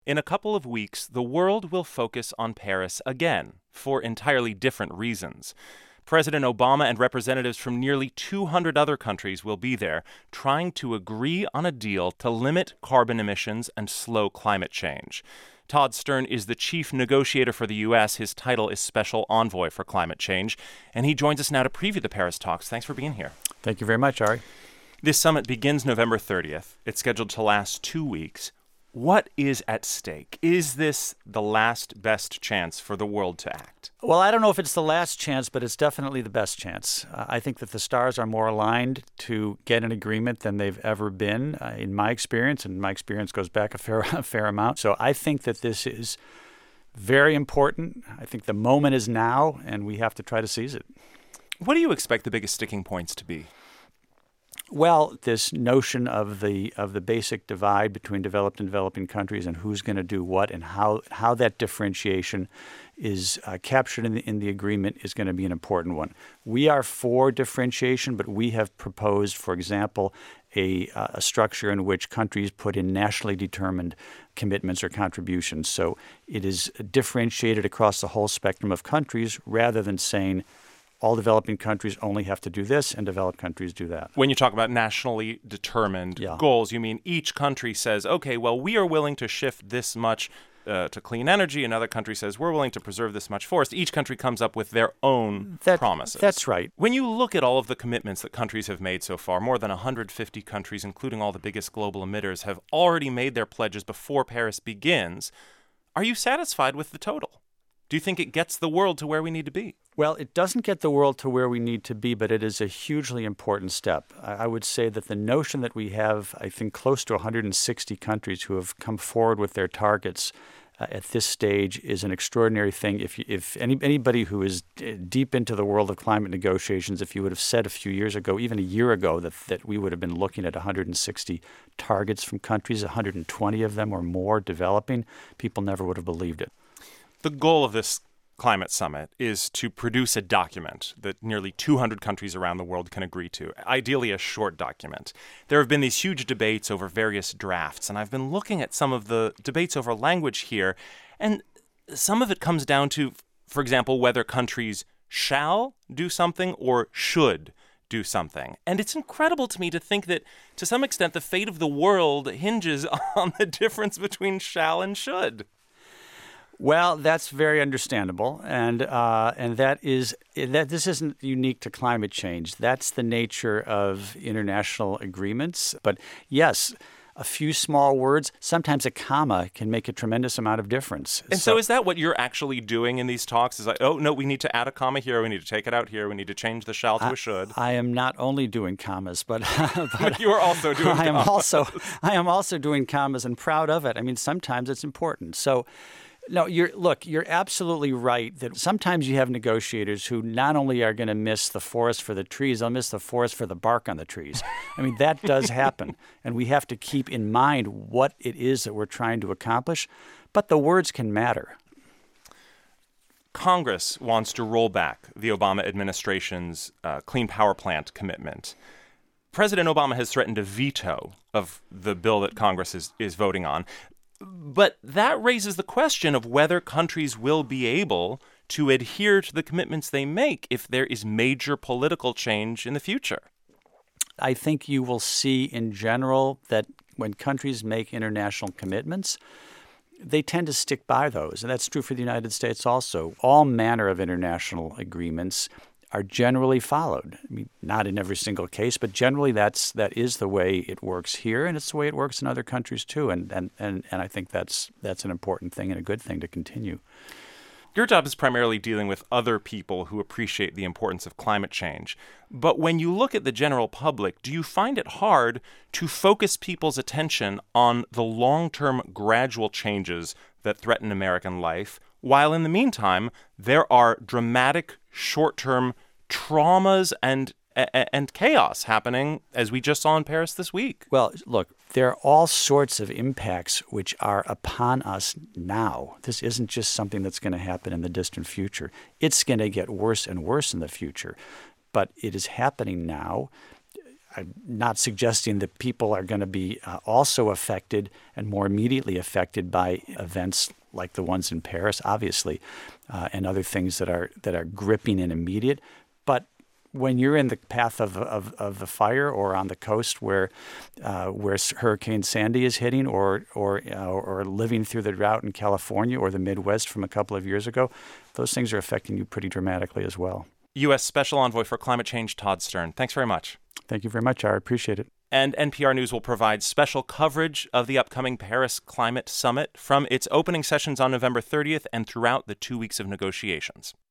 In a couple of weeks, the world will focus on Paris again, for entirely different reasons. President Obama and representatives from nearly 200 other countries will be there, trying to agree on a deal to limit carbon emissions and slow climate change. Todd Stern is the chief negotiator for the U.S. His title is Special Envoy for Climate Change, and he joins us now to preview the Paris talks. Thanks for being here. Thank you very much, Ari. This summit begins November 30th. It's scheduled to last 2 weeks. What is at stake? Is this the last best chance for the world to act? Well, I don't know if it's the last chance, but it's definitely the best chance. I think that the stars are more aligned to get an agreement than they've ever been, in my experience, and my experience goes back a fair amount. So I think that this is very important. I think the moment is now, and we have to try to seize it. What do you expect the biggest sticking points to be? Well, this notion of the basic divide between developed and developing countries and who's going to do what and how that differentiation is captured in the agreement is going to be an important one. We are for differentiation, but we have proposed, for example, a structure in which countries put in nationally determined commitments or contributions. So it is differentiated across the whole spectrum of countries rather than saying all developing countries only have to do this and developed countries do that. When you talk about nationally determined goals, you mean each country says, okay, well, we are willing to shift this much to clean energy. Another country says we're willing to preserve this much forest. Each country comes up with their own promises. That's right. When you look at all of the commitments that countries have made so far, more than 150 countries, including all the biggest global emitters, have already made their pledges before Paris begins. Are you satisfied with the total? Do you think it gets the world to where we need to be? Well, it doesn't get the world to where we need to be, but it is a hugely important step. I would say that the notion that we have, I think, close to 160 countries who have come forward with their targets at this stage is an extraordinary thing. If anybody who is deep into the world of climate negotiations, if you would have said a few years ago, even a year ago, that we would have been looking at 160 targets from countries, 120 of them or more developing, people never would have believed it. The goal of this climate summit is to produce a document that nearly 200 countries around the world can agree to, ideally a short document. There have been these huge debates over various drafts, and I've been looking at some of the debates over language here, and some of it comes down to, for example, whether countries shall do something or should do something. And it's incredible to me to think that, to some extent, the fate of the world hinges on the difference between shall and should. Well, that's very understandable, and that this isn't unique to climate change. That's the nature of international agreements. But yes, a few small words, sometimes a comma, can make a tremendous amount of difference. And so is that what you're actually doing in these talks? Is like, oh, no, we need to add a comma here, we need to take it out here, we need to change the shall to a should. I am not only doing commas, but you are also doing commas. I am also doing commas and proud of it. I mean, sometimes it's important. So no, you're absolutely right that sometimes you have negotiators who not only are going to miss the forest for the trees, they'll miss the forest for the bark on the trees. I mean, that does happen, and we have to keep in mind what it is that we're trying to accomplish, but the words can matter. Congress wants to roll back the Obama administration's clean power plant commitment. President Obama has threatened a veto of the bill that Congress is voting on. But that raises the question of whether countries will be able to adhere to the commitments they make if there is major political change in the future. I think you will see in general that when countries make international commitments, they tend to stick by those. And that's true for the United States also. All manner of international agreements are generally followed. I mean, not in every single case, but generally that is the way it works here, and it's the way it works in other countries too. And I think that's an important thing and a good thing to continue. Your job is primarily dealing with other people who appreciate the importance of climate change. But when you look at the general public, do you find it hard to focus people's attention on the long-term gradual changes that threaten American life, while in the meantime, there are dramatic short-term traumas and chaos happening, as we just saw in Paris this week? Well, look, there are all sorts of impacts which are upon us now. This isn't just something that's going to happen in the distant future. It's going to get worse and worse in the future. But it is happening now. I'm not suggesting that people are going to be also affected and more immediately affected by events like the ones in Paris, obviously, and other things that are gripping and immediate. But when you're in the path of the fire or on the coast where Hurricane Sandy is hitting, or living through the drought in California or the Midwest from a couple of years ago, those things are affecting you pretty dramatically as well. U.S. Special Envoy for Climate Change, Todd Stern. Thanks very much. Thank you very much. I appreciate it. And NPR News will provide special coverage of the upcoming Paris Climate Summit from its opening sessions on November 30th and throughout the 2 weeks of negotiations.